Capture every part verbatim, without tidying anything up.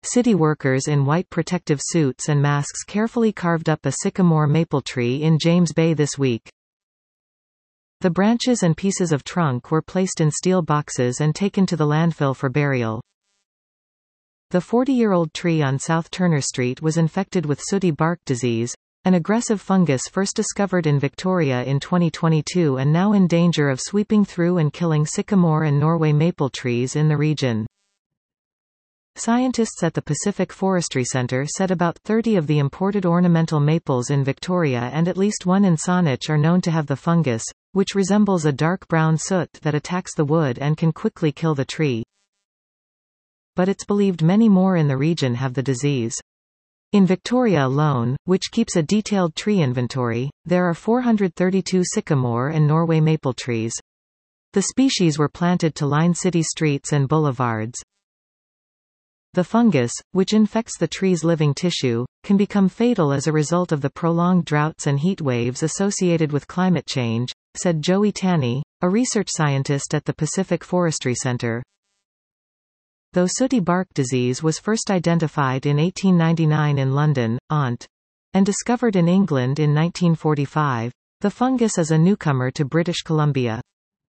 City workers in white protective suits and masks carefully carved up a sycamore maple tree in James Bay this week. The branches and pieces of trunk were placed in steel boxes and taken to the landfill for burial. The forty-year-old tree on South Turner Street was infected with sooty bark disease, an aggressive fungus first discovered in Victoria in twenty twenty-two and now in danger of sweeping through and killing sycamore and Norway maple trees in the region. Scientists at the Pacific Forestry Centre said about thirty of the imported ornamental maples in Victoria and at least one in Saanich are known to have the fungus, which resembles a dark brown soot that attacks the wood and can quickly kill the tree. But it's believed many more in the region have the disease. In Victoria alone, which keeps a detailed tree inventory, there are four hundred thirty-two sycamore and Norway maple trees. The species were planted to line city streets and boulevards. The fungus, which infects the tree's living tissue, can become fatal as a result of the prolonged droughts and heat waves associated with climate change, said Joey Tanney, a research scientist at the Pacific Forestry Centre. Though sooty bark disease was first identified in eighteen ninety-nine in London, Ont, and discovered in England in nineteen forty-five, the fungus is a newcomer to British Columbia.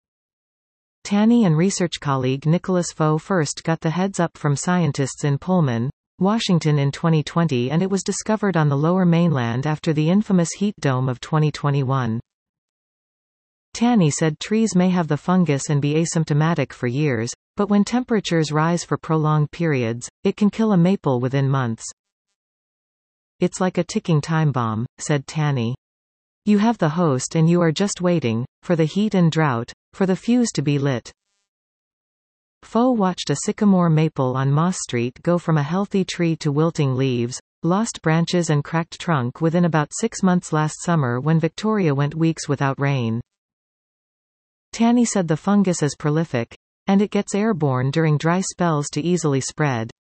Tanney and research colleague Nicholas Foe first got the heads up from scientists in Pullman, Washington in twenty twenty, and it was discovered on the Lower Mainland after the infamous heat dome of twenty twenty-one. Tanney said trees may have the fungus and be asymptomatic for years, but when temperatures rise for prolonged periods, it can kill a maple within months. It's like a ticking time bomb, said Tanney. You have the host and you are just waiting, for the heat and drought, for the fuse to be lit. Foe watched a sycamore maple on Moss Street go from a healthy tree to wilting leaves, lost branches and cracked trunk within about six months last summer when Victoria went weeks without rain. Tanney said the fungus is prolific, and it gets airborne during dry spells to easily spread.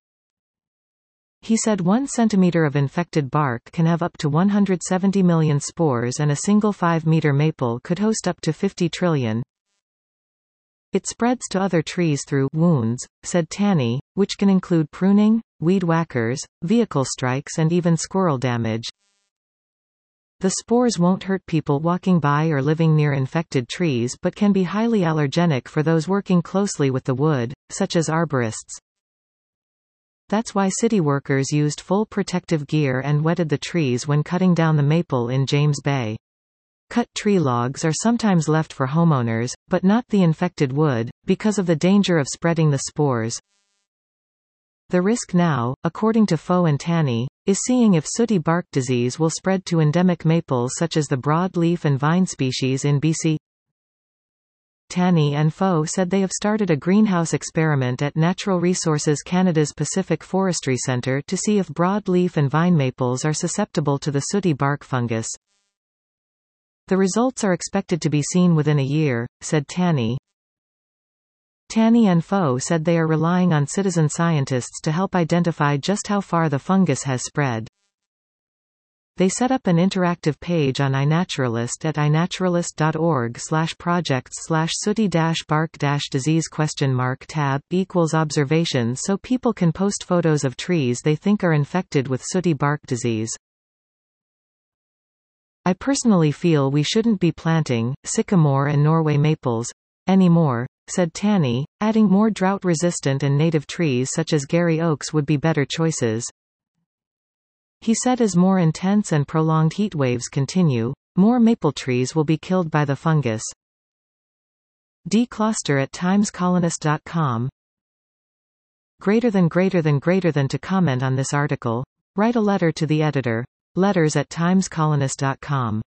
He said one centimeter of infected bark can have up to one hundred seventy million spores and a single five meter maple could host up to fifty trillion. It spreads to other trees through wounds, said Tanney, which can include pruning, weed whackers, vehicle strikes and even squirrel damage. The spores won't hurt people walking by or living near infected trees but can be highly allergenic for those working closely with the wood, such as arborists. That's why city workers used full protective gear and wetted the trees when cutting down the maple in James Bay. Cut tree logs are sometimes left for homeowners, but not the infected wood, because of the danger of spreading the spores. The risk now, according to Foe and Tanney, is seeing if sooty bark disease will spread to endemic maples such as the broadleaf and vine species in B C. Tanney and Foe said they have started a greenhouse experiment at Natural Resources Canada's Pacific Forestry Centre to see if broadleaf and vine maples are susceptible to the sooty bark fungus. The results are expected to be seen within a year, said Tanney. Tanney and Foe said they are relying on citizen scientists to help identify just how far the fungus has spread. They set up an interactive page on iNaturalist at inaturalist dot org slash projects slash sooty dash bark dash disease question mark tab equals observations so people can post photos of trees they think are infected with sooty bark disease. I personally feel we shouldn't be planting sycamore and Norway maples anymore, said Tanney, adding more drought-resistant and native trees such as Gary oaks would be better choices. He said as more intense and prolonged heat waves continue, more maple trees will be killed by the fungus. D. Closter at times colonist dot com. Greater than greater than greater than to comment on this article, write a letter to the editor. Letters at times colonist dot com.